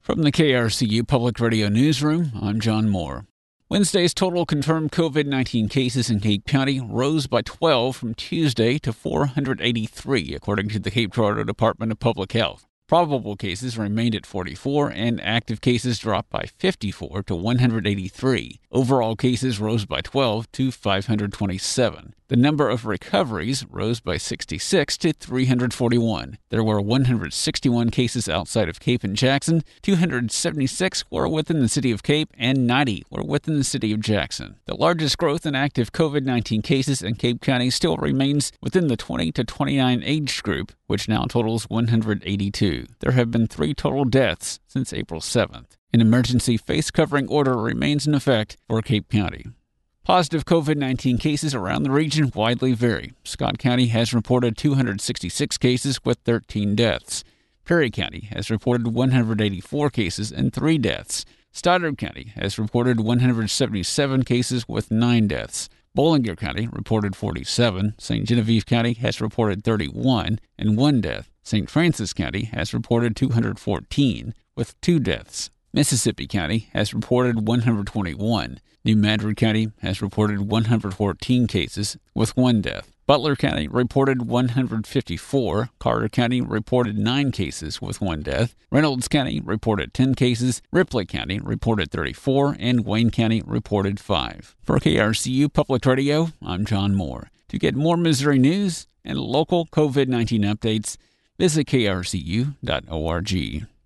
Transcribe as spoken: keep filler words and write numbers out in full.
From the K R C U Public Radio Newsroom, I'm John Moore. Wednesday's total confirmed covid nineteen cases in Cape County rose by twelve from Tuesday to four hundred eighty-three, according to the Cape Girardeau Department of Public Health. Probable cases remained at forty-four, and active cases dropped by fifty-four to one hundred eighty-three. Overall cases rose by twelve to five hundred twenty-seven. The number of recoveries rose by sixty-six to three hundred forty-one. There were one hundred sixty-one cases outside of Cape and Jackson, two hundred seventy-six were within the city of Cape, and ninety were within the city of Jackson. The largest growth in active covid nineteen cases in Cape County still remains within the twenty to twenty-nine age group, which now totals one hundred eighty-two. There have been three total deaths since April seventh. An emergency face covering order remains in effect for Cape County. Positive covid nineteen cases around the region widely vary. Scott County has reported two hundred sixty-six cases with thirteen deaths. Perry County has reported one hundred eighty-four cases and three deaths. Stoddard County has reported one hundred seventy-seven cases with nine deaths. Bollinger County reported forty-seven. Saint Genevieve County has reported thirty-one and one death. Saint Francis County has reported two hundred fourteen with two deaths. Mississippi County has reported one hundred twenty-one. New Madrid County has reported one hundred fourteen cases with one death. Butler County reported one hundred fifty-four. Carter County reported nine cases with one death. Reynolds County reported ten cases. Ripley County reported thirty-four. And Wayne County reported five. For K R C U Public Radio, I'm John Moore. To get more Missouri news and local covid nineteen updates, visit K R C U dot org.